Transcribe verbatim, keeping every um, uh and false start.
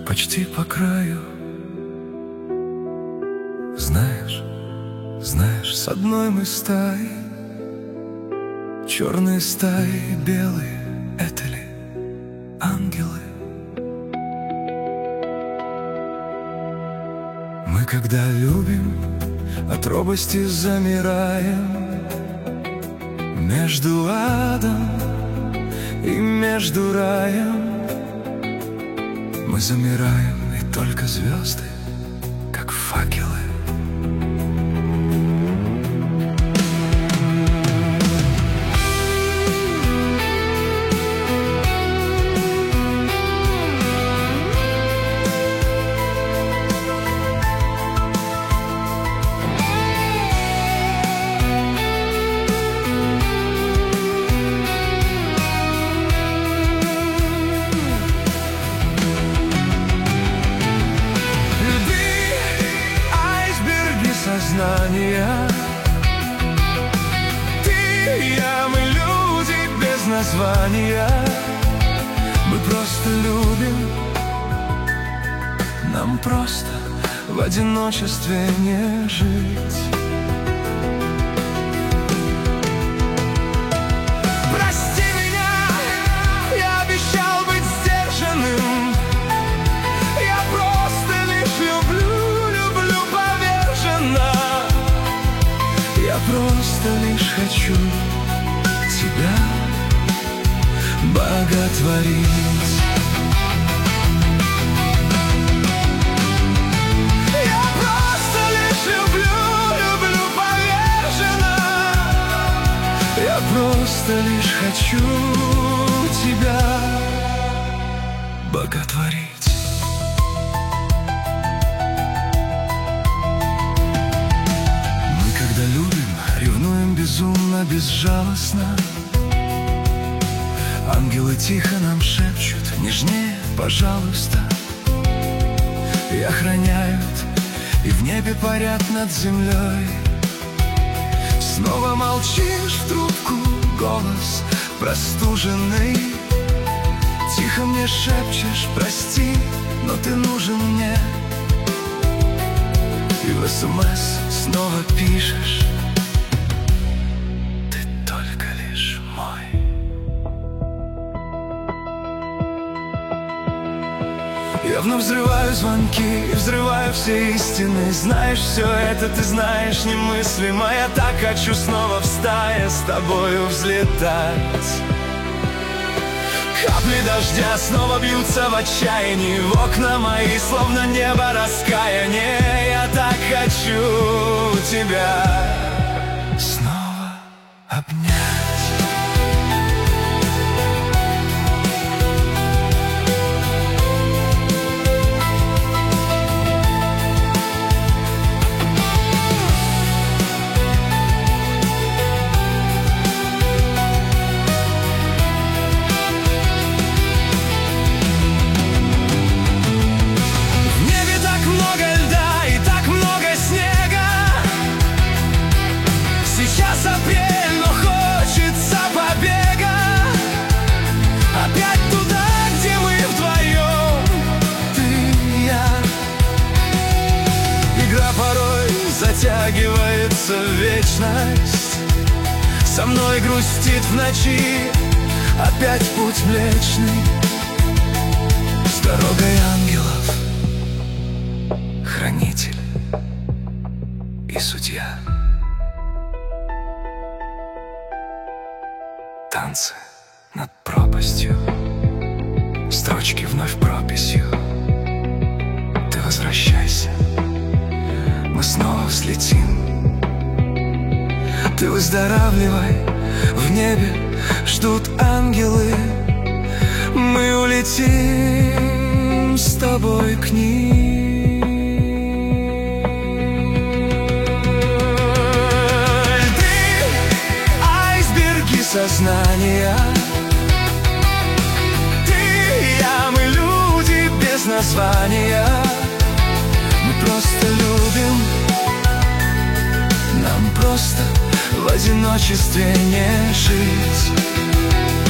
почти по краю. Знаешь, знаешь, с одной мы стаи, черные стаи, белые — это ли ангелы? Мы, когда любим, от робости замираем между адом и между раем. Мы замираем, и только звезды, как факелы. Ты и я, мы люди без названия. Мы просто любим, нам просто в одиночестве не жить. Прости меня, я обещал быть сдержанным. Я просто лишь люблю, люблю поверженно. Я просто лишь хочу тебя боготворить. Я просто лишь люблю, люблю поверженно. Я просто лишь хочу тебя боготворить. Ревнуем безумно, безжалостно. Ангелы тихо нам шепчут: нежнее, пожалуйста. И охраняют, и в небе парят над землей. Снова молчишь в трубку, голос простуженный. Тихо мне шепчешь: прости, но ты нужен мне. И в СМС снова пишешь: я вновь взрываю звонки и взрываю все истины. Знаешь, все это ты знаешь немыслимо. Я так хочу снова в стае с тобою взлетать. Капли дождя снова бьются в отчаянии в окна мои, словно небо раскаяния. Я так хочу тебя снова обнять. Затягивается вечность. Со мной грустит в ночи опять путь млечный. С дорогой ангелов хранитель и судья. Танцы над пропастью, строчки вновь прописью. Ты возвращайся, мы снова взлетим. Ты выздоравливай, в небе ждут ангелы. Мы улетим с тобой к ним. Ты — айсберги сознания. Ты и я, мы люди без названия. Мы просто любим, нам просто в одиночестве не жить.